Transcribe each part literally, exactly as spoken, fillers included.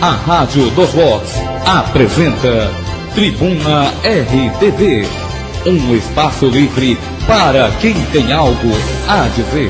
A Rádio dos Vox apresenta Tribuna R T V, um espaço livre para quem tem algo a dizer.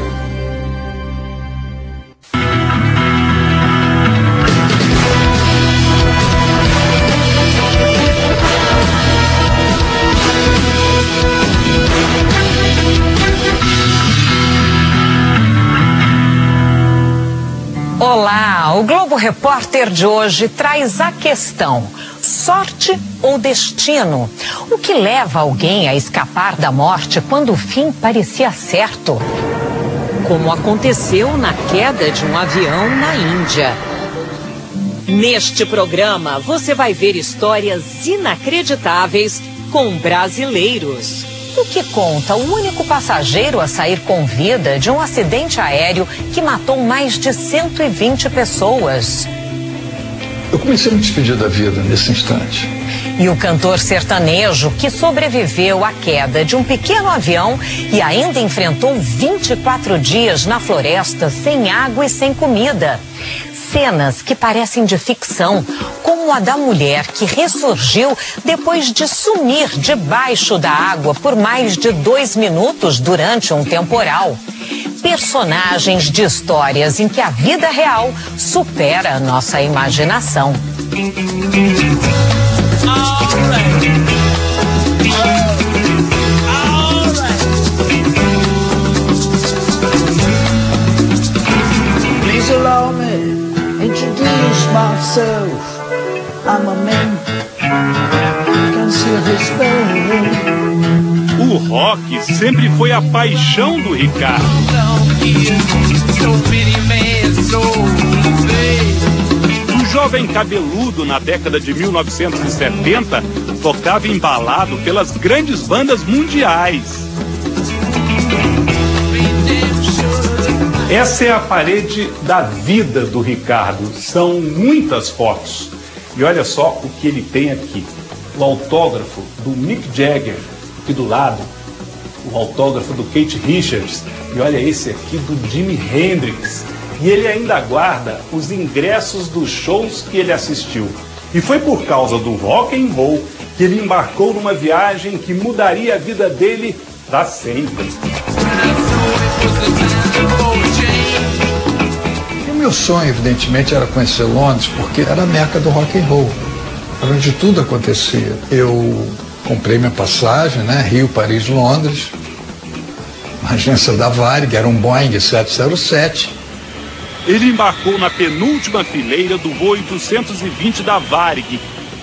Olá, o Globo Repórter de hoje traz a questão: sorte ou destino? O que leva alguém a escapar da morte quando o fim parecia certo? Como aconteceu na queda de um avião na Índia. Neste programa, você vai ver histórias inacreditáveis com brasileiros. O que conta o único passageiro a sair com vida de um acidente aéreo que matou mais de cento e vinte pessoas. Eu comecei a me despedir da vida nesse instante. E o cantor sertanejo que sobreviveu à queda de um pequeno avião e ainda enfrentou vinte e quatro dias na floresta sem água e sem comida. Cenas que parecem de ficção, como a da mulher que ressurgiu depois de sumir debaixo da água por mais de dois minutos durante um temporal. Personagens de histórias em que a vida real supera a nossa imaginação. Please allow me introduce myself. I'm a man who can see his pain. O rock sempre foi a paixão do Ricardo. O jovem cabeludo na década de mil novecentos e setenta tocava embalado pelas grandes bandas mundiais. Essa é a parede da vida do Ricardo. São muitas fotos. E olha só o que ele tem aqui. O autógrafo do Mick Jagger, aqui do lado. O autógrafo do Keith Richards. E olha esse aqui do Jimi Hendrix. E ele ainda guarda os ingressos dos shows que ele assistiu. E foi por causa do rock and roll que ele embarcou numa viagem que mudaria a vida dele para sempre. O meu sonho, evidentemente, era conhecer Londres, porque era a meca do rock and roll, era onde tudo acontecia. Eu comprei minha passagem, né, Rio, Paris, Londres, na agência da Varig, era um Boeing sete zero sete. Ele embarcou na penúltima fileira do voo oitocentos e vinte da Varig.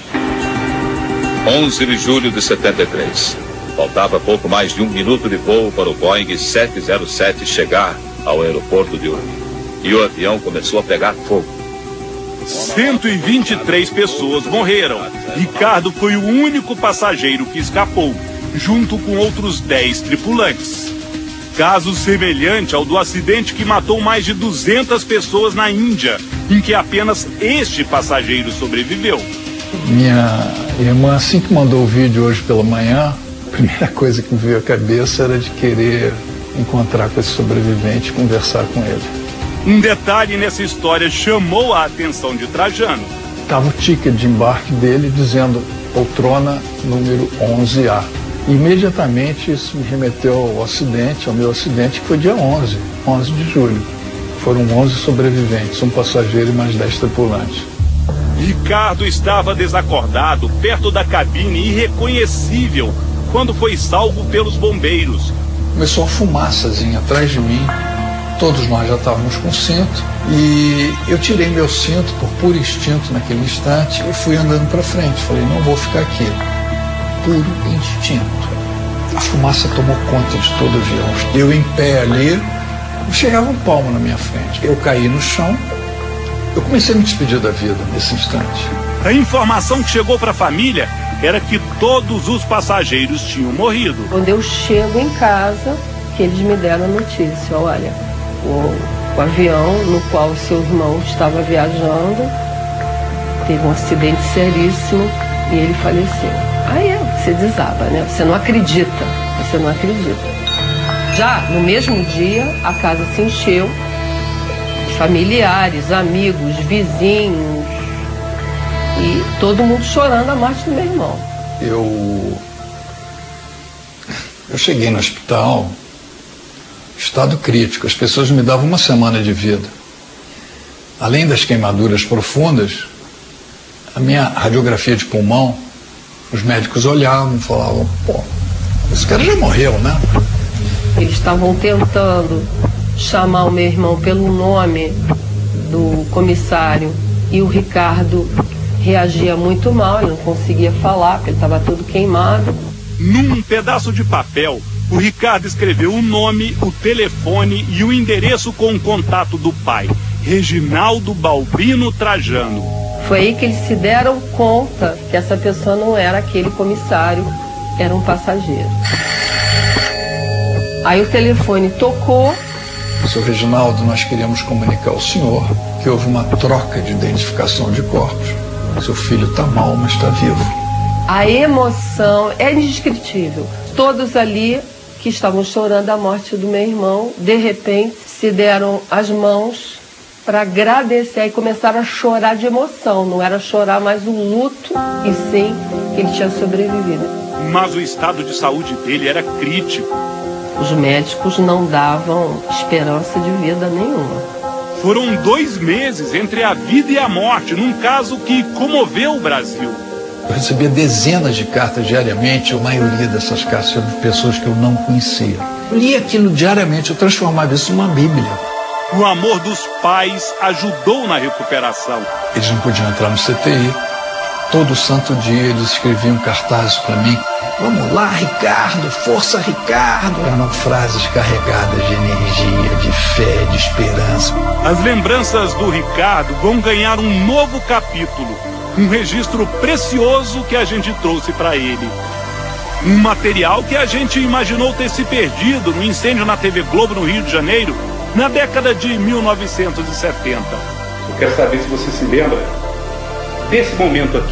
onze de julho de setenta e três. Faltava pouco mais de um minuto de voo para o Boeing sete zero sete chegar ao aeroporto de Urumqi. E o avião começou a pegar fogo. cento e vinte e três pessoas morreram. Ricardo foi o único passageiro que escapou, junto com outros dez tripulantes. Caso semelhante ao do acidente que matou mais de duzentas pessoas na Índia, em que apenas este passageiro sobreviveu. Minha irmã, assim que mandou o vídeo hoje pela manhã, a primeira coisa que me veio à cabeça era de querer encontrar com esse sobrevivente e conversar com ele. Um detalhe nessa história chamou a atenção de Trajano. Estava o ticket de embarque dele dizendo poltrona número onze A. Imediatamente isso me remeteu ao acidente, ao meu acidente, que foi dia onze, onze de julho. Foram onze sobreviventes, um passageiro e mais dez tripulantes. Ricardo estava desacordado, perto da cabine, irreconhecível, quando foi salvo pelos bombeiros. Começou uma fumaçazinha atrás de mim. Todos nós já estávamos com cinto e eu tirei meu cinto por puro instinto naquele instante e fui andando para frente. Falei, não vou ficar aqui. Puro instinto. A fumaça tomou conta de todo o avião. Eu em pé ali, não chegava um palmo na minha frente. Eu caí no chão. Eu comecei a me despedir da vida nesse instante. A informação que chegou para a família era que todos os passageiros tinham morrido. Quando eu chego em casa, que eles me deram a notícia, olha, o, o avião no qual o seu irmão estava viajando teve um acidente seríssimo e ele faleceu. Aí você desaba, né? Você não acredita, você não acredita. Já no mesmo dia, a casa se encheu, familiares, amigos, vizinhos, E todo mundo chorando a morte do meu irmão. Eu, eu cheguei no hospital, estado crítico, as pessoas me davam uma semana de vida. Além das queimaduras profundas, a minha radiografia de pulmão, os médicos olhavam e falavam, pô, esse cara já morreu, né? Eles estavam tentando chamar o meu irmão pelo nome do comissário e o Ricardo reagia muito mal, ele não conseguia falar porque ele estava todo queimado. Num pedaço de papel, o Ricardo escreveu o nome, o telefone e o endereço com o contato do pai, Reginaldo Balbino Trajano. Foi aí que eles se deram conta que essa pessoa não era aquele comissário, era um passageiro. Aí o telefone tocou. Seu Reginaldo, nós queríamos comunicar ao senhor que houve uma troca de identificação de corpos. Seu filho está mal, mas está vivo. A emoção é indescritível. Todos ali que estavam chorando a morte do meu irmão, de repente se deram as mãos para agradecer e começaram a chorar de emoção. Não era chorar mais o luto, e sim que ele tinha sobrevivido. Mas o estado de saúde dele era crítico. Os médicos não davam esperança de vida nenhuma. Foram dois meses entre a vida e a morte, num caso que comoveu o Brasil. Eu recebia dezenas de cartas diariamente, a maioria dessas cartas eram de pessoas que eu não conhecia. Eu lia aquilo diariamente, eu transformava isso numa Bíblia. O amor dos pais ajudou na recuperação. Eles não podiam entrar no C T I. Todo santo dia eles escreviam cartazes para mim. Vamos lá, Ricardo, força, Ricardo. Eram frases carregadas de energia, de fé, de esperança. As lembranças do Ricardo vão ganhar um novo capítulo. Um registro precioso que a gente trouxe para ele. Um material que a gente imaginou ter se perdido no incêndio na T V Globo no Rio de Janeiro na década de mil novecentos e setenta. Eu quero saber se você se lembra desse momento aqui.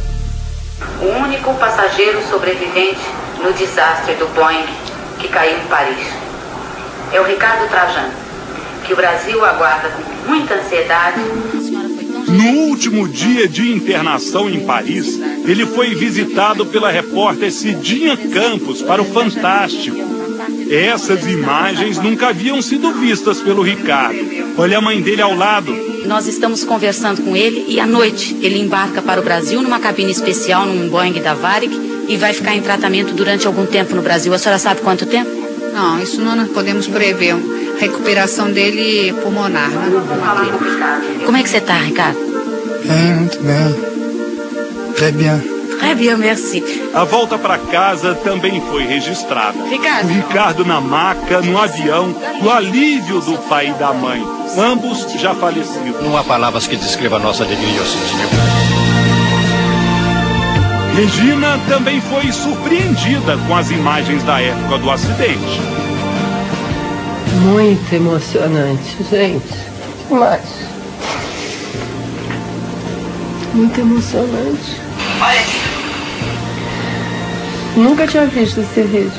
O único passageiro sobrevivente no desastre do Boeing que caiu em Paris é o Ricardo Trajano, que o Brasil aguarda com muita ansiedade. No último dia de internação em Paris, ele foi visitado pela repórter Cidinha Campos para o Fantástico. Essas imagens nunca haviam sido vistas pelo Ricardo. Olha a mãe dele ao lado. Nós estamos conversando com ele e à noite ele embarca para o Brasil numa cabine especial, num Boeing da Varig, e vai ficar em tratamento durante algum tempo no Brasil. A senhora sabe quanto tempo? Não, isso não nós podemos prever. A recuperação dele pulmonar, né? Como é que você está, Ricardo? Bem, muito bem. Très bien. Très bien, merci. A volta para casa também foi registrada. Ricardo. O Ricardo na maca, no avião, o alívio do pai e da mãe. Ambos já falecidos. Não há palavras que descrevam a nossa alegria e o sentimento. Regina também foi surpreendida com as imagens da época do acidente. Muito emocionante, gente. Demais. Muito emocionante. Nunca tinha visto esse vídeo.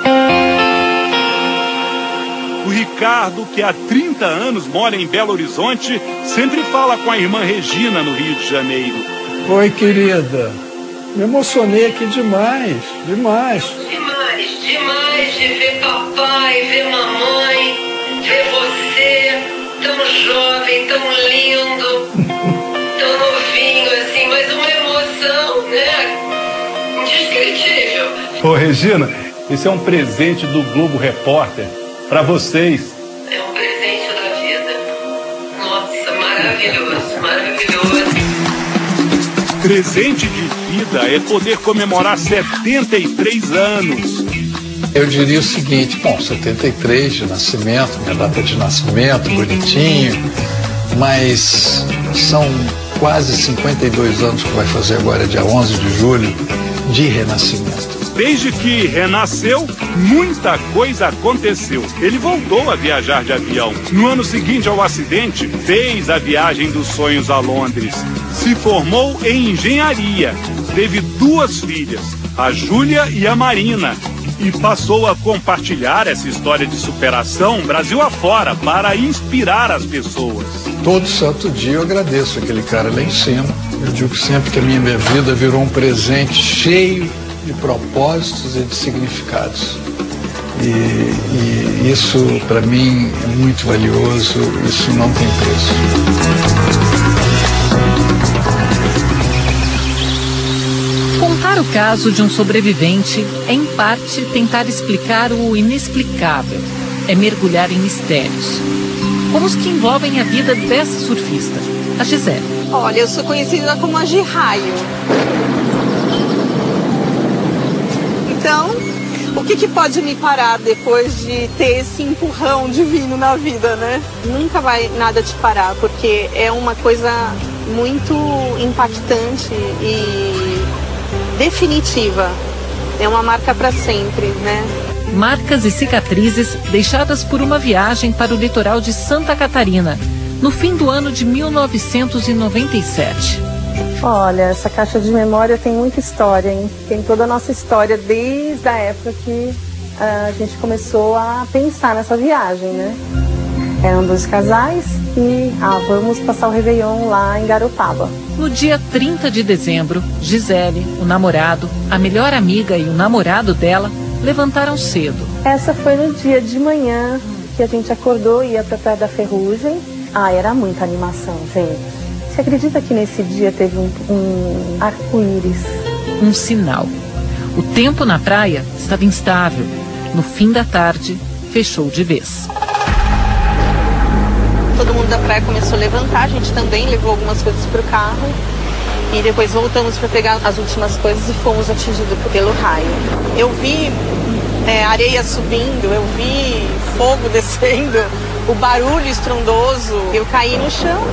O Ricardo, que há trinta anos mora em Belo Horizonte, sempre fala com a irmã Regina no Rio de Janeiro. Oi, querida. Me emocionei aqui demais, demais. Demais, demais de ver papai, ver mamãe, ver você tão jovem, tão lindo, tão novinho assim, mas uma emoção, né? Indescritível. Ô, Regina, esse é um presente do Globo Repórter para vocês. É um presente da vida. Nossa, maravilhoso, maravilhoso. Presente de vida é poder comemorar setenta e três anos. Eu diria o seguinte, bom, setenta e três de nascimento, minha data de nascimento, bonitinho, mas são quase cinquenta e dois anos que vai fazer agora, dia onze de julho, de renascimento. Desde que renasceu, muita coisa aconteceu. Ele voltou a viajar de avião. No ano seguinte ao acidente, fez a viagem dos sonhos a Londres. Se formou em engenharia. Teve duas filhas, a Júlia e a Marina. E passou a compartilhar essa história de superação Brasil afora para inspirar as pessoas. Todo santo dia eu agradeço aquele cara lá em cima. Eu digo sempre que a minha vida virou um presente cheio de propósitos e de significados. E, e isso, para mim, é muito valioso, isso não tem preço. Contar o caso de um sobrevivente é, em parte, tentar explicar o inexplicável, é mergulhar em mistérios, como os que envolvem a vida dessa surfista, a Gisele. Olha, eu sou conhecida como a Giraio. Então, o que, que pode me parar depois de ter esse empurrão divino na vida, né? Nunca vai nada te parar, porque é uma coisa muito impactante e definitiva. É uma marca para sempre, né? Marcas e cicatrizes deixadas por uma viagem para o litoral de Santa Catarina, no fim do ano de mil novecentos e noventa e sete. Olha, essa caixa de memória tem muita história, hein? Tem toda a nossa história desde a época que a gente começou a pensar nessa viagem, né? Eram dois casais e, ah, vamos passar o Réveillon lá em Garopaba. No dia trinta de dezembro, Gisele, o namorado, a melhor amiga e o namorado dela levantaram cedo. Essa foi no dia de manhã que a gente acordou e ia para a Praia da Ferrugem. Ah, era muita animação, gente. Você acredita que nesse dia teve um, um arco-íris? Um sinal. O tempo na praia estava instável. No fim da tarde, fechou de vez. Todo mundo da praia começou a levantar, a gente também levou algumas coisas para o carro. E depois voltamos para pegar as últimas coisas e fomos atingidos pelo raio. Eu vi é, areia subindo, eu vi fogo descendo, o barulho estrondoso. Eu caí no chão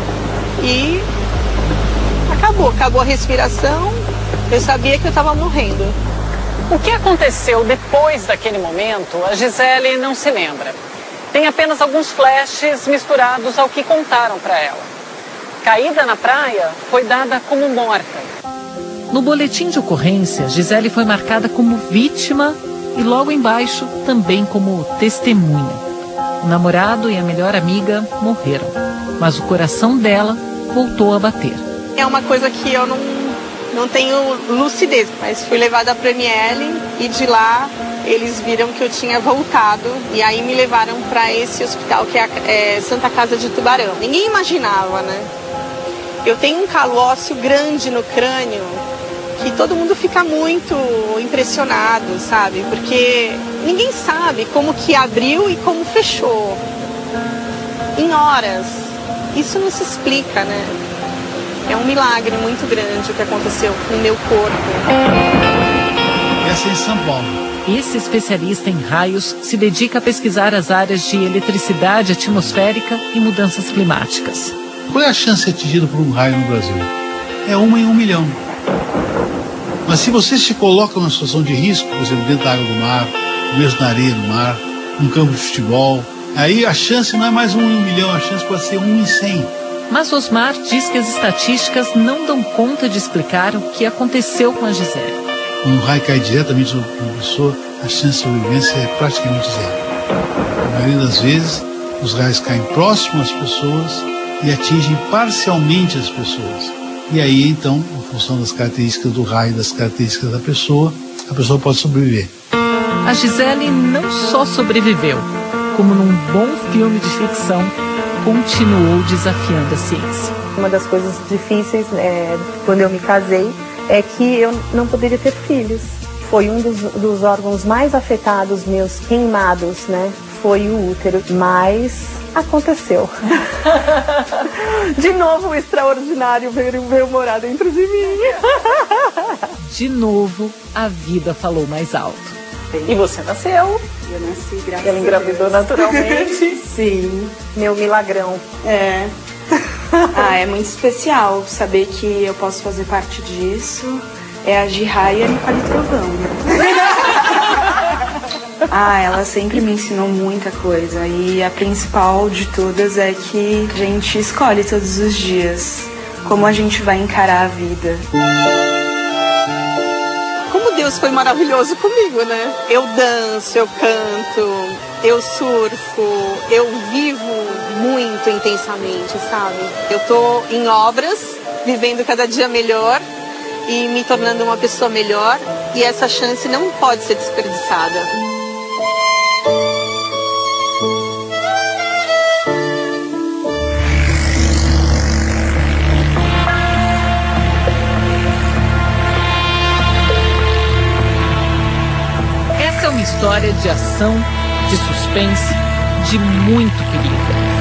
e acabou, acabou a respiração. Eu sabia que eu estava morrendo. O que aconteceu depois daquele momento, a Gisele não se lembra. Tem apenas alguns flashes misturados ao que contaram para ela. Caída na praia foi dada como morta. No boletim de ocorrência, Gisele foi marcada como vítima e logo embaixo também como testemunha. O namorado e a melhor amiga morreram, mas o coração dela voltou a bater. É uma coisa que eu não, não tenho lucidez, mas fui levada para a M L e de lá eles viram que eu tinha voltado e aí me levaram para esse hospital que é, a, é Santa Casa de Tubarão. Ninguém imaginava, né? Eu tenho um calo ósseo grande no crânio que todo mundo fica muito impressionado, sabe? Porque ninguém sabe como que abriu e como fechou. Em horas. Isso não se explica, né? É um milagre muito grande o que aconteceu com o meu corpo. Essa é em São Paulo. Esse especialista em raios se dedica a pesquisar as áreas de eletricidade atmosférica e mudanças climáticas. Qual é a chance de ser atingido por um raio no Brasil? É uma em um milhão. Mas se você se coloca numa situação de risco, por exemplo, dentro da água do mar, mesmo na areia do mar, num campo de futebol, aí a chance não é mais um em um milhão, a chance pode ser um em cem. Mas Osmar diz que as estatísticas não dão conta de explicar o que aconteceu com a Gisele. Quando um raio cai diretamente sobre uma pessoa, a chance de sobrevivência é praticamente zero. Na maioria das vezes, os raios caem próximo às pessoas e atingem parcialmente as pessoas. E aí, então, em função das características do raio e das características da pessoa, a pessoa pode sobreviver. A Gisele não só sobreviveu, como num bom filme de ficção, continuou desafiando a ciência. Uma das coisas difíceis, é, quando eu me casei, é que eu não poderia ter filhos. Foi um dos, dos órgãos mais afetados, meus queimados, né? Foi o útero, mas aconteceu. De novo o extraordinário veio, veio morar dentro de mim. De novo, a vida falou mais alto. E você nasceu? Eu nasci, graças Ela engravidou a Deus. naturalmente? Sim, meu milagrão. É. Ah, é muito especial saber que eu posso fazer parte disso. É a Giraia e a Nicole Trovão, né? Ah, ela sempre me ensinou muita coisa. E a principal de todas é que a gente escolhe todos os dias como a gente vai encarar a vida. Como Deus foi maravilhoso comigo, né? Eu danço, eu canto, eu surfo, eu vivo muito intensamente, sabe? Eu tô em obras vivendo cada dia melhor e me tornando uma pessoa melhor, e essa chance não pode ser desperdiçada. Essa é uma história de ação, de suspense, de muito perigo.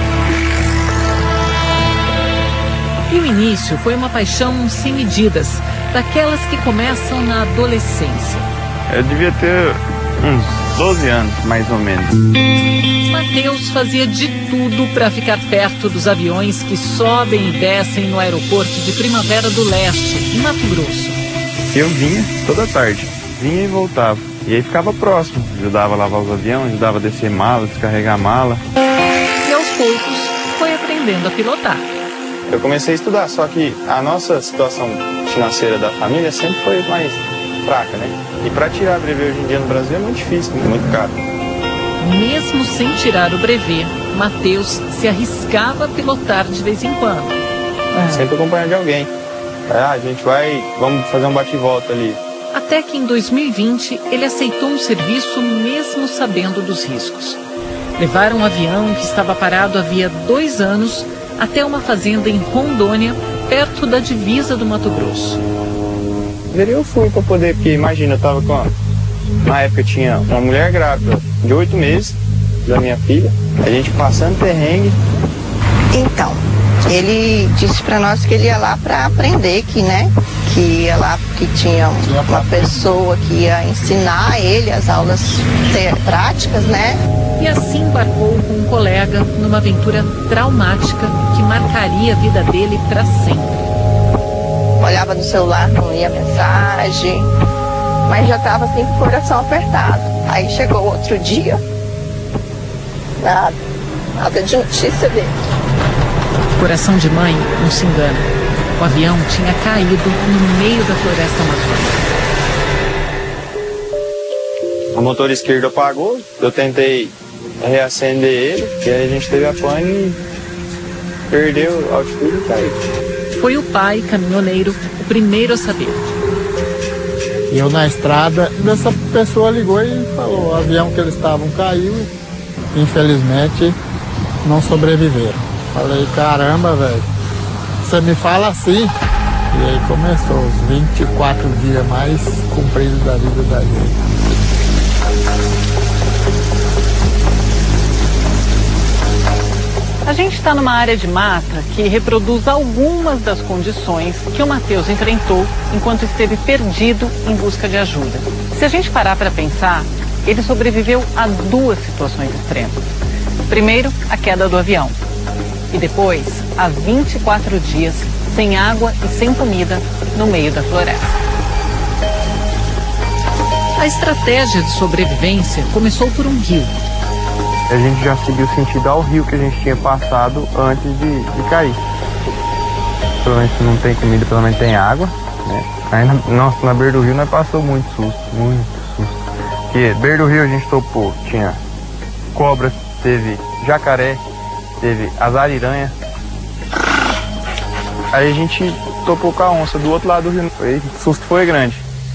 E o início foi uma paixão sem medidas, daquelas que começam na adolescência. Eu devia ter uns doze anos, mais ou menos. Mateus fazia de tudo para ficar perto dos aviões que sobem e descem no aeroporto de Primavera do Leste, em Mato Grosso. Eu vinha toda tarde, vinha e voltava. E aí ficava próximo, ajudava a lavar os aviões, ajudava a descer mala, descarregar a mala. E aos poucos foi aprendendo a pilotar. Eu comecei a estudar, só que a nossa situação financeira da família sempre foi mais fraca, né? E para tirar brevê hoje em dia no Brasil é muito difícil, é muito caro. Mesmo sem tirar o brevê, Mateus se arriscava a pilotar de vez em quando. É. Sempre acompanhado de alguém. Ah, a gente vai, vamos fazer um bate-volta ali. Até que em dois mil e vinte ele aceitou um serviço mesmo sabendo dos riscos. Levaram um avião que estava parado havia dois anos até uma fazenda em Rondônia, perto da divisa do Mato Grosso. Eu fui para poder, porque imagina, eu tava com a... Na época tinha uma mulher grávida de oito meses, da minha filha, a gente passando perrengue. Então, ele disse para nós que ele ia lá para aprender, que, né, que ia lá porque tinha uma pessoa que ia ensinar ele as aulas práticas, né? E assim embarcou com um colega numa aventura traumática que marcaria a vida dele para sempre. Olhava no celular, não ia mensagem, mas já estava assim com o coração apertado. Aí chegou outro dia, nada, nada de notícia dele. Coração de mãe não se engana. O avião tinha caído no meio da floresta amazônica. O motor esquerdo apagou, eu tentei reacender ele, e aí a gente teve a pane e perdeu a altitude e caiu. Foi o pai, caminhoneiro, o primeiro a saber. E eu na estrada, essa pessoa ligou e falou, o avião que eles estavam caiu e infelizmente não sobreviveram. Falei, caramba, velho, você me fala assim. E aí começou os vinte e quatro dias mais compridos da vida da gente. A gente está numa área de mata que reproduz algumas das condições que o Mateus enfrentou enquanto esteve perdido em busca de ajuda. Se a gente parar para pensar, ele sobreviveu a duas situações extremas. Primeiro, a queda do avião. E depois, a vinte e quatro dias sem água e sem comida no meio da floresta. A estratégia de sobrevivência começou por um rio. A gente já seguiu sentido ao rio que a gente tinha passado antes de, de cair. Pelo menos não tem comida, pelo menos tem água, né? Aí, na, nossa, na beira do rio nós passou muito susto, muito susto. Porque beira do rio a gente topou, tinha cobra, teve jacaré, teve azariranha. Aí a gente topou com a onça do outro lado do rio. Aí, o susto foi grande.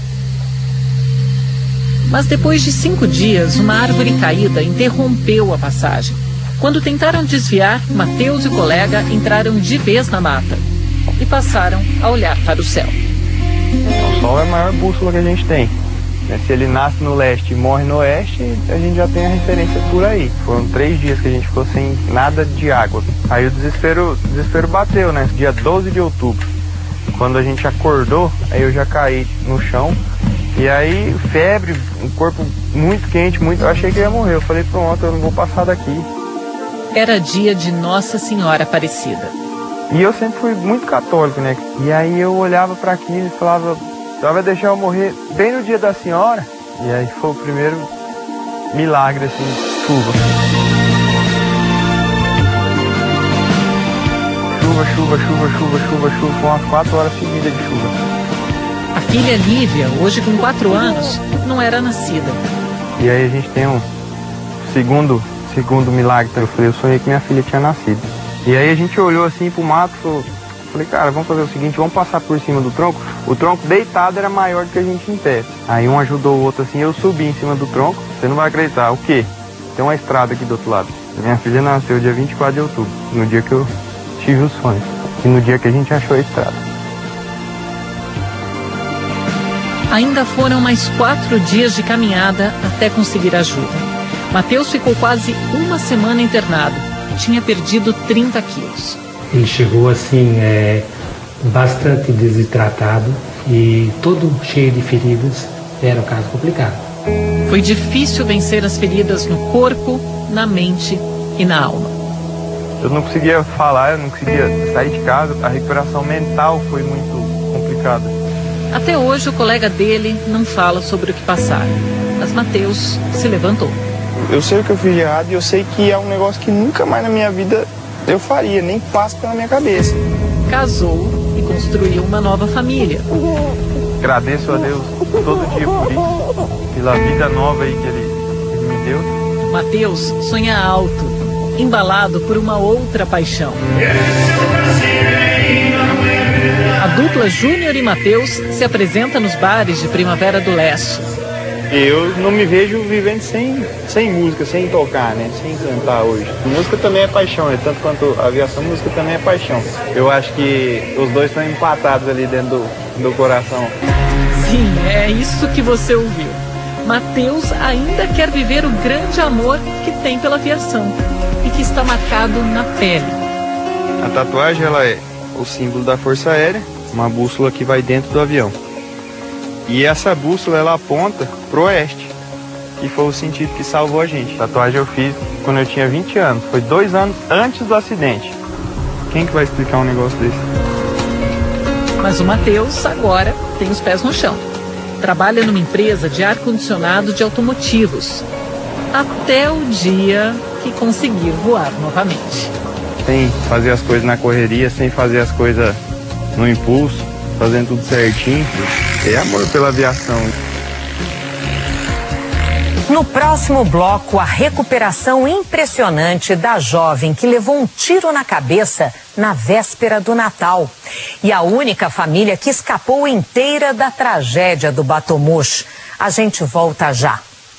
Mas depois de cinco dias, uma árvore caída interrompeu a passagem. Quando tentaram desviar, Mateus e o colega entraram de vez na mata e passaram a olhar para o céu. O sol é a maior bússola que a gente tem. Se ele nasce no leste e morre no oeste, a gente já tem a referência por aí. Foram três dias que a gente ficou sem nada de água. Aí o desespero, o desespero bateu, né? Dia doze de outubro. Quando a gente acordou, aí eu já caí no chão. E aí, febre, um corpo muito quente, muito... Eu achei que eu ia morrer. Eu falei, pronto, eu não vou passar daqui. Era dia de Nossa Senhora Aparecida. E eu sempre fui muito católico, né? E aí eu olhava para aquilo e falava, ela vai deixar eu morrer bem no dia da senhora? E aí foi o primeiro milagre, assim, chuva. Chuva, chuva, chuva, chuva, chuva, chuva. Foi umas quatro horas seguidas de chuva. A filha Lívia, hoje com quatro anos, não era nascida. E aí a gente tem um segundo, segundo milagre. Eu falei, eu sonhei que minha filha tinha nascido. E aí a gente olhou assim pro mato e falou, falei, cara, vamos fazer o seguinte, vamos passar por cima do tronco. O tronco deitado era maior do que a gente em pé. Aí um ajudou o outro assim, eu subi em cima do tronco. Você não vai acreditar, o quê? Tem uma estrada aqui do outro lado. Minha filha nasceu dia vinte e quatro de outubro, no dia que eu tive o sonho. E no dia que a gente achou a estrada. Ainda foram mais quatro dias de caminhada até conseguir ajuda. Mateus ficou quase uma semana internado. Tinha perdido trinta quilos. Ele chegou assim, é, bastante desidratado e todo cheio de feridas. Era um caso complicado. Foi difícil vencer as feridas no corpo, na mente e na alma. Eu não conseguia falar, eu não conseguia sair de casa. A recuperação mental foi muito complicada. Até hoje o colega dele não fala sobre o que passaram. Mas Mateus se levantou. Eu sei o que eu fiz de errado e eu sei que é um negócio que nunca mais na minha vida eu faria, nem passa pela minha cabeça. Casou e construiu uma nova família. Agradeço a Deus todo dia por isso, pela vida nova aí que ele, ele me deu. Mateus sonha alto, embalado por uma outra paixão. A dupla Júnior e Mateus se apresenta nos bares de Primavera do Leste. Eu não me vejo vivendo sem, sem música, sem tocar, né? Sem cantar hoje. Música também é paixão, né? Tanto quanto a aviação, música também é paixão. Eu acho que os dois estão empatados ali dentro do, do coração. Sim, é isso que você ouviu. Mateus ainda quer viver o grande amor que tem pela aviação e que está marcado na pele. A tatuagem, ela é o símbolo da Força Aérea, uma bússola que vai dentro do avião. E essa bússola, ela aponta pro oeste, que foi o sentido que salvou a gente. A tatuagem eu fiz quando eu tinha vinte anos, foi dois anos antes do acidente. Quem que vai explicar um negócio desse? Mas o Mateus agora tem os pés no chão. Trabalha numa empresa de ar-condicionado de automotivos. Até o dia que conseguir voar novamente. Sem fazer as coisas na correria, sem fazer as coisas no impulso, fazendo tudo certinho. É amor pela aviação. No próximo bloco, a recuperação impressionante da jovem que levou um tiro na cabeça na véspera do Natal. E a única família que escapou inteira da tragédia do Batomush. A gente volta já.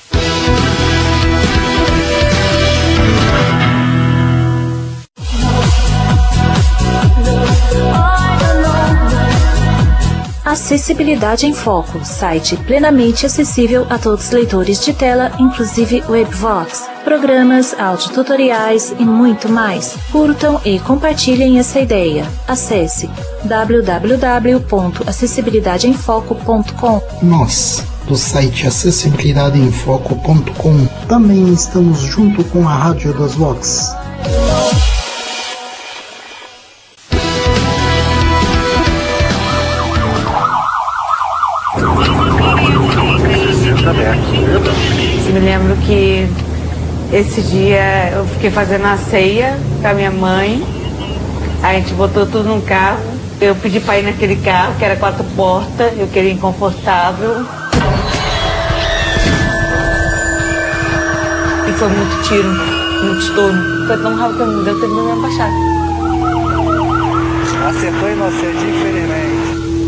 Acessibilidade em Foco, site plenamente acessível a todos os leitores de tela, inclusive Webvox, programas, audiotutoriais e muito mais. Curtam e compartilhem essa ideia. Acesse w w w ponto acessibilidade em foco ponto com. Nós, do site acessibilidade em foco ponto com, também estamos junto com a Rádio das Vox. Eu me lembro que esse dia eu fiquei fazendo a ceia com a minha mãe, a gente botou tudo num carro, eu pedi para ir naquele carro que era quatro portas, eu queria ir confortável. E foi muito tiro, muito estouro. Foi tão rápido que não deu tempo de me abaixar. Acertou inocente, infelizmente.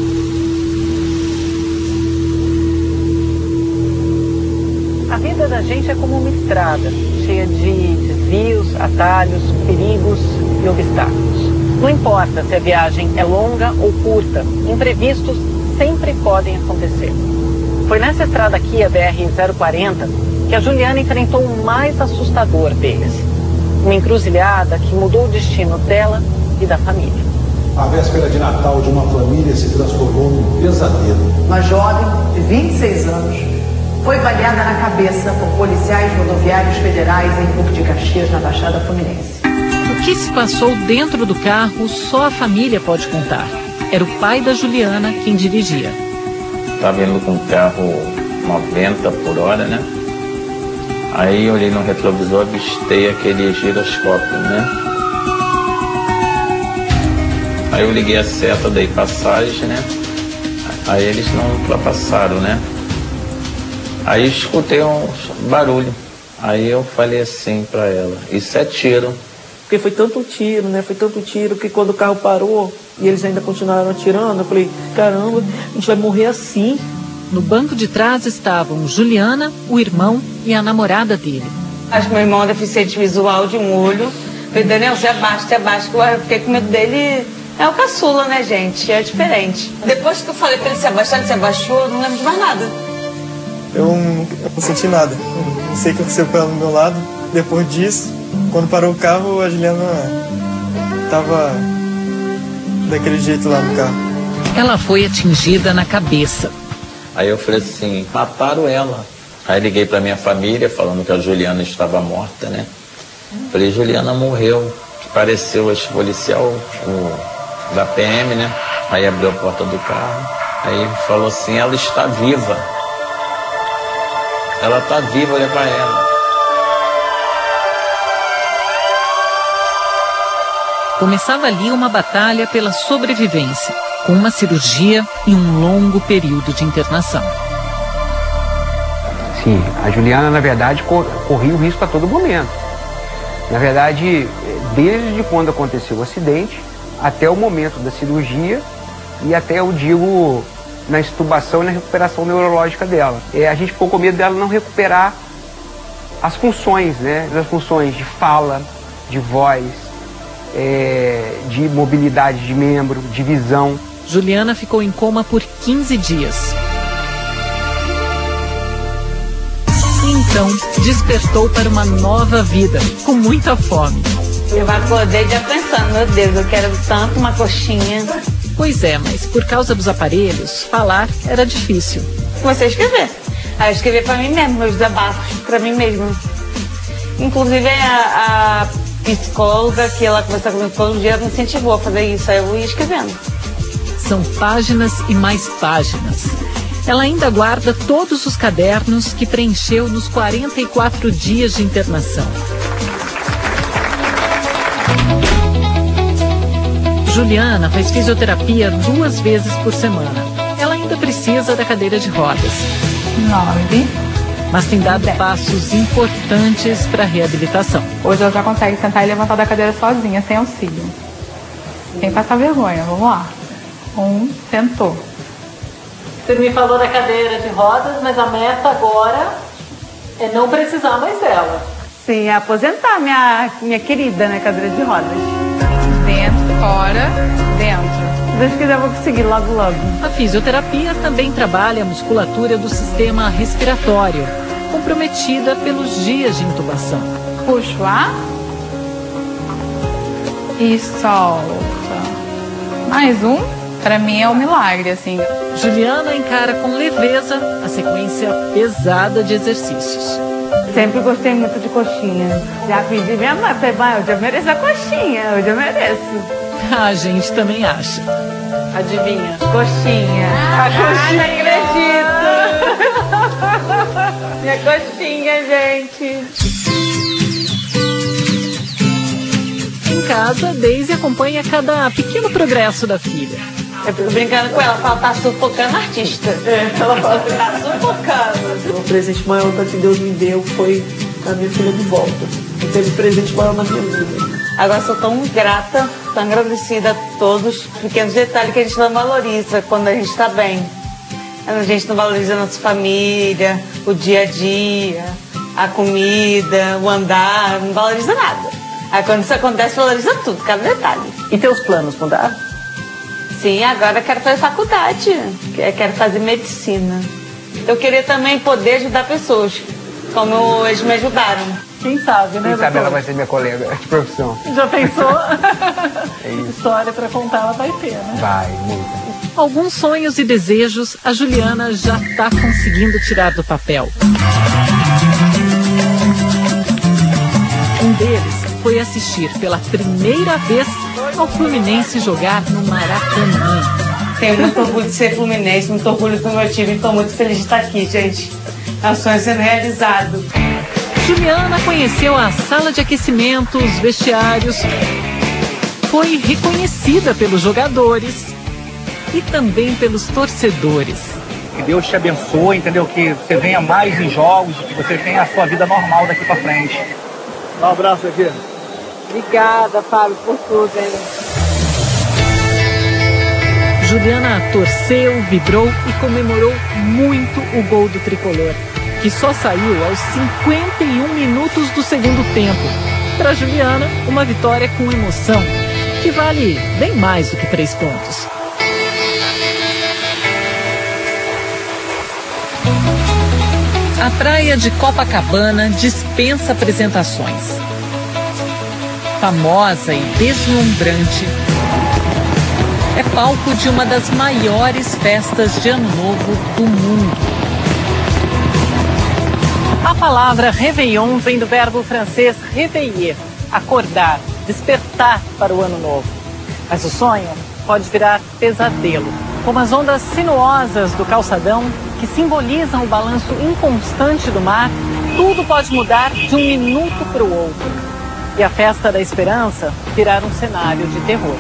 A vida da gente é como uma estrada, cheia de desvios, atalhos, perigos e obstáculos. Não importa se a viagem é longa ou curta, imprevistos sempre podem acontecer. Foi nessa estrada aqui, a B R zero quarenta, que a Juliana enfrentou o mais assustador deles. Uma encruzilhada que mudou o destino dela e da família. A véspera de Natal de uma família se transformou num pesadelo. Uma jovem de vinte e seis anos foi baleada na cabeça por policiais rodoviários federais em Duque de Caxias, na Baixada Fluminense. O que se passou dentro do carro só a família pode contar. Era o pai da Juliana quem dirigia. Estava indo com o carro noventa por hora, né? Aí olhei no retrovisor, avistei aquele giroscópio, né? Aí eu liguei a seta, dei passagem, né? Aí eles não ultrapassaram, né? Aí escutei um barulho. Aí eu falei assim pra ela, isso é tiro. Porque foi tanto tiro, né? Foi tanto tiro que quando o carro parou e eles ainda continuaram atirando, eu falei, caramba, a gente vai morrer assim. No banco de trás estavam Juliana, o irmão e a namorada dele. Acho que meu irmão é deficiente visual de um olho. Eu falei, Daniel, você abaixa, você abaixa. Eu fiquei com medo dele. É o caçula, né, gente? É diferente. Depois que eu falei pra ele se abaixar, ele se abaixou, eu não lembro de mais nada. Eu não, eu não senti nada. Não sei o que aconteceu com ela do meu lado. Depois disso, quando parou o carro, a Juliana tava daquele jeito lá no carro. Ela foi atingida na cabeça. Aí eu falei assim, mataram ela. Aí liguei pra minha família, falando que a Juliana estava morta, né? Falei, Juliana morreu. Apareceu esse policial, o, da P M, né? Aí abriu a porta do carro. Aí falou assim, ela está viva. Ela está viva, levar ela. Começava ali uma batalha pela sobrevivência, com uma cirurgia e um longo período de internação. Sim, a Juliana, na verdade, corria o risco a todo momento. Na verdade, desde quando aconteceu o acidente, até o momento da cirurgia e até, eu digo, na extubação e na recuperação neurológica dela. É, a gente ficou com medo dela não recuperar as funções, né? As funções de fala, de voz, é, de mobilidade de membro, de visão. Juliana ficou em coma por quinze dias. E então despertou para uma nova vida, com muita fome. Eu acordei já pensando, meu Deus, eu quero tanto uma coxinha. Pois é, mas por causa dos aparelhos, falar era difícil. Comecei a escrever. Aí eu escrevi para mim mesmo, meus desabafos, para mim mesmo. Inclusive a, a psicóloga, que ela conversa comigo todo dia, me incentivou a fazer isso, aí eu ia escrevendo. São páginas e mais páginas. Ela ainda guarda todos os cadernos que preencheu nos quarenta e quatro dias de internação. Juliana faz fisioterapia duas vezes por semana. Ela ainda precisa da cadeira de rodas. Nove. Mas tem dado dez. Passos importantes para a reabilitação. Hoje ela já consegue sentar e levantar da cadeira sozinha, sem auxílio. Sem passar vergonha, vamos lá. Um, sentou. Você me falou da cadeira de rodas, mas a meta agora é não precisar mais dela. Sim, é aposentar minha, minha querida, né, cadeira de rodas. Dentro, fora, dentro. Se Deus quiser, eu vou conseguir logo, logo. A fisioterapia também trabalha a musculatura do sistema respiratório, comprometida pelos dias de intubação. Puxo ar e solta. Mais um. Para mim é um milagre, assim. Juliana encara com leveza a sequência pesada de exercícios. Sempre gostei muito de coxinha. Já pedi minha mãe, falei, mãe, eu já mereço a coxinha, eu já mereço. A gente também acha. Adivinha? Coxinha. Ah, a coxinha, acredito. Minha coxinha, gente. Em casa, Daisy acompanha cada pequeno progresso da filha. Eu fico brincando com ela, fala, tá sufocando artista. É, ela fala, tá sufocando. O presente maior que Deus me deu foi a minha filha de volta. Não teve presente maior na minha vida. Agora sou tão grata, tão agradecida a todos os pequenos detalhes que a gente não valoriza quando a gente está bem. A gente não valoriza a nossa família, o dia a dia, a comida, o andar, não valoriza nada. Aí quando isso acontece, valoriza tudo, cada detalhe. E teus planos mudaram? Sim, agora eu quero fazer faculdade, eu quero fazer medicina. Eu queria também poder ajudar pessoas, como eles me ajudaram. Quem sabe, né, Quem sabe ela vai ser minha colega de profissão. Já pensou? É isso. História para contar ela vai ter, né? Vai, muita. Alguns sonhos e desejos a Juliana já está conseguindo tirar do papel. Um deles foi assistir pela primeira vez ao Fluminense jogar no Maracanã. Tenho muito orgulho de ser fluminense, muito orgulho do meu time e estou muito feliz de estar aqui, gente. É um sonho sendo realizado. Juliana conheceu a sala de aquecimento, os vestiários, foi reconhecida pelos jogadores e também pelos torcedores. Que Deus te abençoe, entendeu? Que você venha mais em jogos, que você tenha a sua vida normal daqui pra frente. Dá um abraço aqui. Obrigada, Fábio, por tudo, hein? Juliana torceu, vibrou e comemorou muito o gol do tricolor, que só saiu aos cinquenta e um minutos do segundo tempo. Para Juliana, uma vitória com emoção, que vale bem mais do que três pontos. A praia de Copacabana dispensa apresentações. Famosa e deslumbrante, é palco de uma das maiores festas de Ano Novo do mundo. A palavra Réveillon vem do verbo francês réveiller, acordar, despertar para o Ano Novo. Mas o sonho pode virar pesadelo, como as ondas sinuosas do calçadão que simbolizam o balanço inconstante do mar. Tudo pode mudar de um minuto para o outro. E a festa da esperança virar um cenário de terror.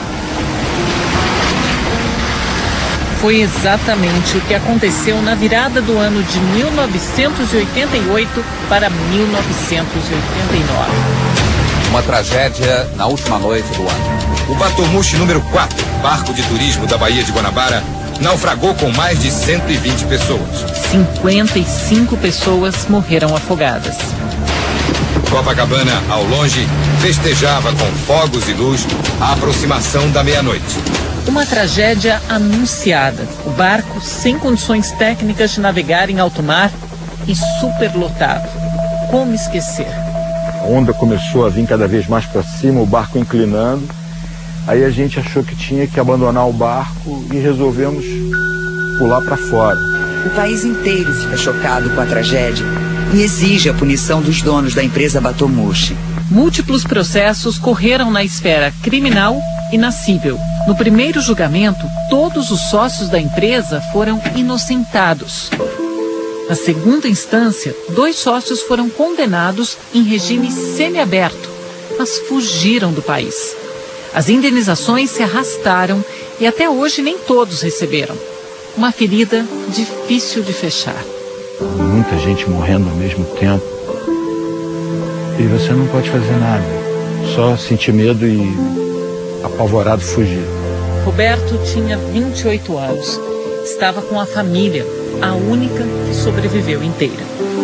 Foi exatamente o que aconteceu na virada do ano de mil novecentos e oitenta e oito para mil novecentos e oitenta e nove. Uma tragédia na última noite do ano. O Batomushi número quatro, barco de turismo da Baía de Guanabara, naufragou com mais de cento e vinte pessoas. cinquenta e cinco pessoas morreram afogadas. Copacabana, ao longe, festejava com fogos e luz a aproximação da meia-noite. Uma tragédia anunciada. O barco sem condições técnicas de navegar em alto mar e superlotado. Como esquecer? A onda começou a vir cada vez mais para cima, o barco inclinando. Aí a gente achou que tinha que abandonar o barco e resolvemos pular para fora. O país inteiro fica chocado com a tragédia e exige a punição dos donos da empresa Batomushi. Múltiplos processos correram na esfera criminal e na cível. No primeiro julgamento, todos os sócios da empresa foram inocentados. Na segunda instância, dois sócios foram condenados em regime semiaberto, mas fugiram do país. As indenizações se arrastaram e até hoje nem todos receberam. Uma ferida difícil de fechar. Muita gente morrendo ao mesmo tempo. E você não pode fazer nada. Só sentir medo e, apavorado, fugir. Roberto tinha vinte e oito anos. Estava com a família, a única que sobreviveu inteira.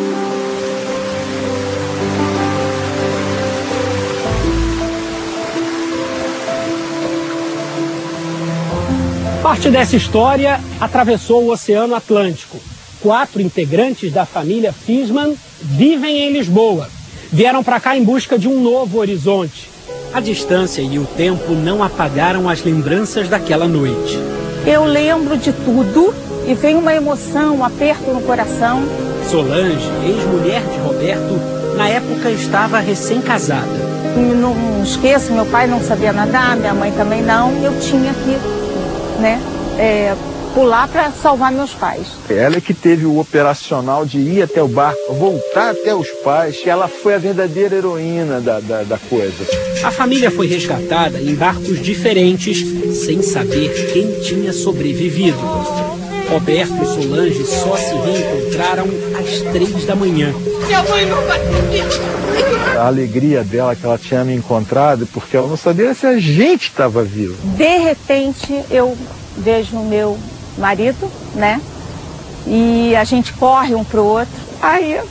Parte dessa história atravessou o Oceano Atlântico. Quatro integrantes da família Fisman vivem em Lisboa. Vieram para cá em busca de um novo horizonte. A distância e o tempo não apagaram as lembranças daquela noite. Eu lembro de tudo e vem uma emoção, um aperto no coração. Solange, ex-mulher de Roberto, na época estava recém-casada. Não esqueço, meu pai não sabia nadar, minha mãe também não. Eu tinha que, né, é, pular para salvar meus pais. Ela é que teve o operacional de ir até o barco, voltar até os pais. Ela foi a verdadeira heroína da, da, da coisa. A família foi resgatada em barcos diferentes, sem saber quem tinha sobrevivido. Roberto e Solange só se reencontraram às três da manhã. Minha mãe não vai dormir. A alegria dela que ela tinha me encontrado, porque ela não sabia se a gente estava vivo. De repente, eu vejo o meu marido, né? E a gente corre um pro outro. Aí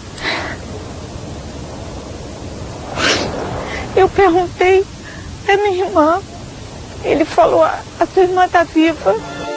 eu perguntei à minha irmã. Ele falou: a sua irmã tá viva.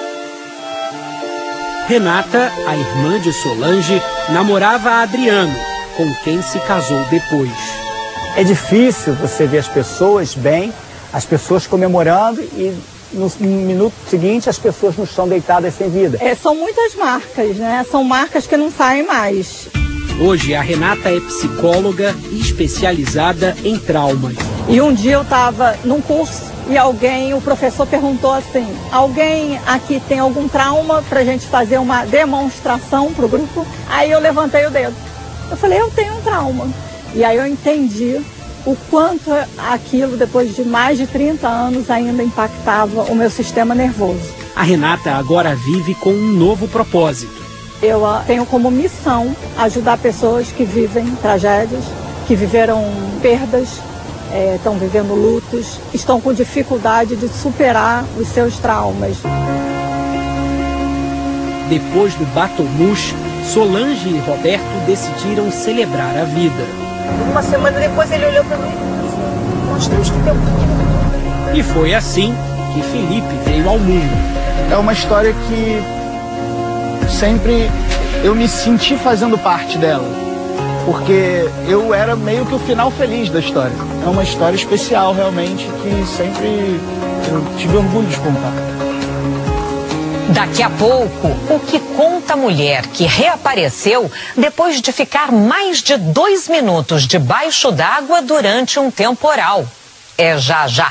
Renata, a irmã de Solange, namorava a Adriano, com quem se casou depois. É difícil você ver as pessoas bem, as pessoas comemorando e no minuto seguinte as pessoas no chão deitadas sem vida. É, são muitas marcas, né? São marcas que não saem mais. Hoje a Renata é psicóloga especializada em traumas. E um dia eu estava num curso e alguém, o professor perguntou assim: alguém aqui tem algum trauma para a gente fazer uma demonstração para o grupo? Aí eu levantei o dedo. Eu falei: eu tenho um trauma. E aí eu entendi o quanto aquilo, depois de mais de trinta anos, ainda impactava o meu sistema nervoso. A Renata agora vive com um novo propósito. Eu tenho como missão ajudar pessoas que vivem tragédias, que viveram perdas, estão vivendo lutos, estão com dificuldade de superar os seus traumas. Depois do Batomush, Solange e Roberto decidiram celebrar a vida. Uma semana depois ele olhou para mim e disse: nós temos que ter um filho. E foi assim que Felipe veio ao mundo. É uma história que sempre eu me senti fazendo parte dela, porque eu era meio que o final feliz da história. É uma história especial realmente que sempre eu tive orgulho de contar. Daqui a pouco, o que conta a mulher que reapareceu depois de ficar mais de dois minutos debaixo d'água durante um temporal. É já já.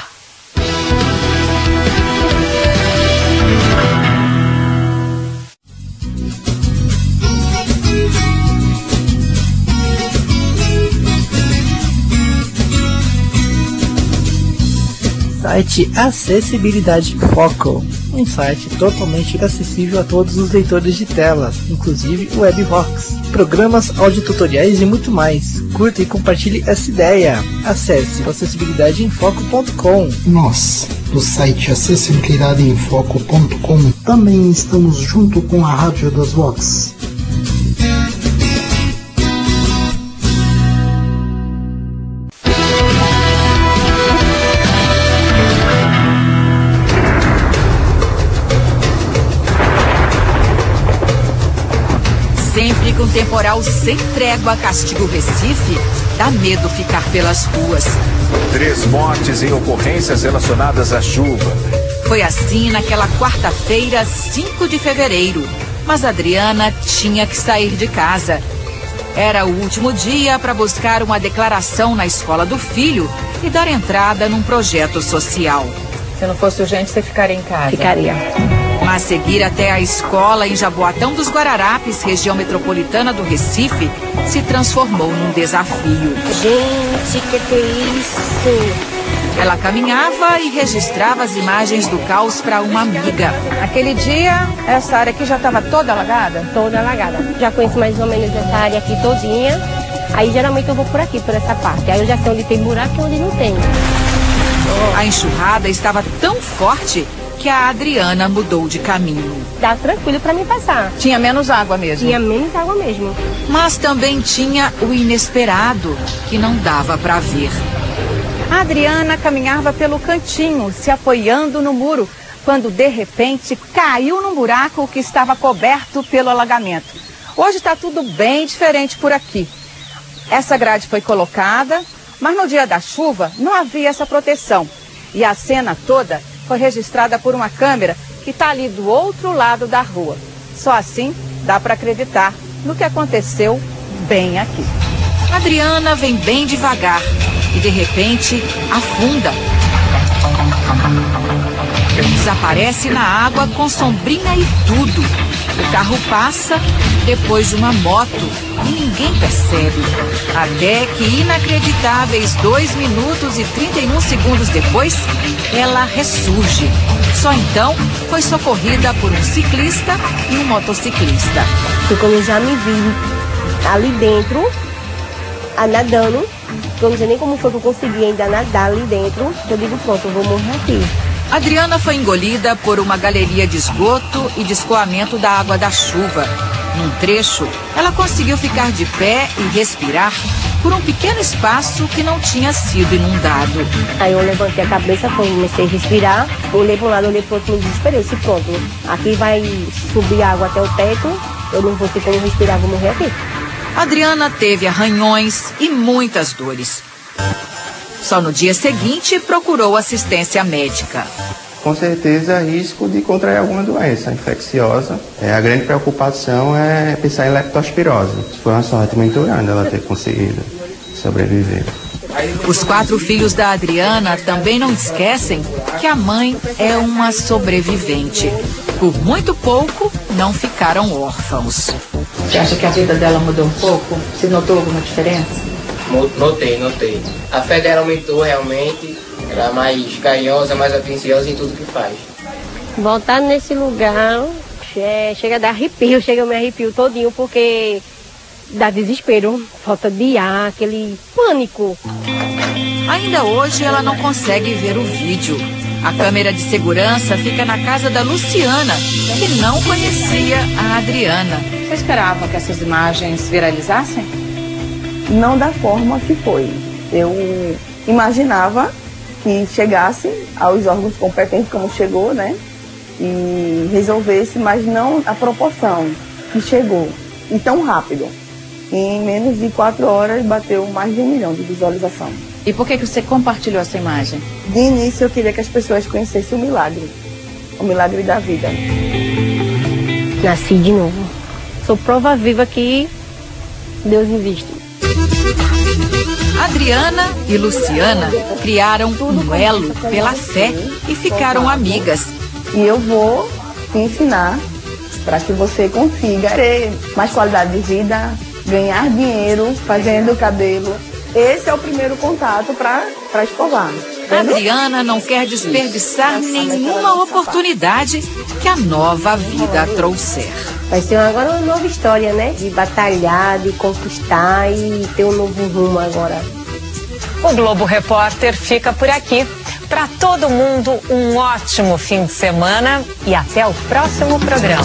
Site Acessibilidade Foco, um site totalmente acessível a todos os leitores de tela, inclusive o Webvox, programas, audiotutoriais e muito mais. Curta e compartilhe essa ideia. Acesse acessibilidade em foco ponto com. Nós, do site acessibilidade em foco ponto com, também estamos junto com a Rádio das Vox. Sempre com temporal sem trégua castiga o Recife, dá medo ficar pelas ruas. Três mortes em ocorrências relacionadas à chuva. Foi assim naquela quarta-feira, cinco de fevereiro. Mas Adriana tinha que sair de casa. Era o último dia para buscar uma declaração na escola do filho e dar entrada num projeto social. Se não fosse urgente, você ficaria em casa? Ficaria. Mas seguir até a escola em Jaboatão dos Guararapes, região metropolitana do Recife, se transformou num desafio. Gente, que que é isso? Ela caminhava e registrava as imagens do caos para uma amiga. Aquele dia, essa área aqui já estava toda alagada? Toda alagada. Já conheço mais ou menos essa área aqui todinha. Aí geralmente eu vou por aqui, por essa parte. Aí eu já sei onde tem buraco e onde não tem. A enxurrada estava tão forte que a Adriana mudou de caminho. Dá tranquilo para mim passar. Tinha menos água mesmo? Tinha menos água mesmo. Mas também tinha o inesperado, que não dava para ver. A Adriana caminhava pelo cantinho, se apoiando no muro, quando de repente caiu num buraco que estava coberto pelo alagamento. Hoje está tudo bem diferente por aqui. Essa grade foi colocada, mas no dia da chuva não havia essa proteção. E a cena toda foi registrada por uma câmera que está ali do outro lado da rua. Só assim dá para acreditar no que aconteceu bem aqui. Adriana vem bem devagar e de repente afunda. Desaparece na água com sombrinha e tudo. O carro passa depois de uma moto e ninguém percebe. Até que, inacreditáveis dois minutos e trinta e um segundos depois, ela ressurge. Só então foi socorrida por um ciclista e um motociclista. Foi quando eu já me vi ali dentro, nadando. Eu não sei nem como foi que eu consegui ainda nadar ali dentro. Eu digo, pronto, eu vou morrer aqui. Adriana foi engolida por uma galeria de esgoto e de escoamento da água da chuva. Num trecho, ela conseguiu ficar de pé e respirar por um pequeno espaço que não tinha sido inundado. Aí eu levantei a cabeça, comecei a respirar, olhei para um lado, olhei para o outro, me desesperei. Eu disse, pronto, aqui vai subir água até o teto, eu não vou ter como respirar, vou morrer aqui. Adriana teve arranhões e muitas dores. Só no dia seguinte procurou assistência médica. Com certeza, risco de contrair alguma doença infecciosa. É, a grande preocupação é pensar em leptospirose. Foi uma sorte muito grande ela ter conseguido sobreviver. Os quatro filhos da Adriana também não esquecem que a mãe é uma sobrevivente. Por muito pouco, não ficaram órfãos. Você acha que a vida dela mudou um pouco? Você notou alguma diferença? Notei, notei. A fé dela aumentou realmente, ela é mais carinhosa, mais atenciosa em tudo que faz. Voltar nesse lugar, é, chega a dar arrepio, chega a me arrepio todinho, porque dá desespero, falta de ar, aquele pânico. Ainda hoje ela não consegue ver o vídeo. A câmera de segurança fica na casa da Luciana, que não conhecia a Adriana. Você esperava que essas imagens viralizassem? Não da forma que foi. Eu imaginava que chegasse aos órgãos competentes como chegou, né? E resolvesse, mas não a proporção que chegou. E tão rápido. Em menos de quatro horas bateu mais de um milhão de visualizações. E por que que você compartilhou essa imagem? De início eu queria que as pessoas conhecessem o milagre. O milagre da vida. Nasci de novo. Sou prova viva que Deus existe. Adriana e Luciana criaram um elo pela fé e ficaram amigas. E eu vou te ensinar para que você consiga ter mais qualidade de vida, ganhar dinheiro fazendo cabelo. Esse é o primeiro contato para escovar. Adriana não quer desperdiçar nenhuma oportunidade que a nova vida trouxer. Vai ser agora uma nova história, né? De batalhar, de conquistar e ter um novo rumo agora. O Globo Repórter fica por aqui. Para todo mundo, um ótimo fim de semana e até o próximo programa.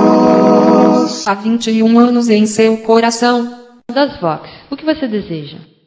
Há vinte e um anos em seu coração. Das Vox, o que você deseja?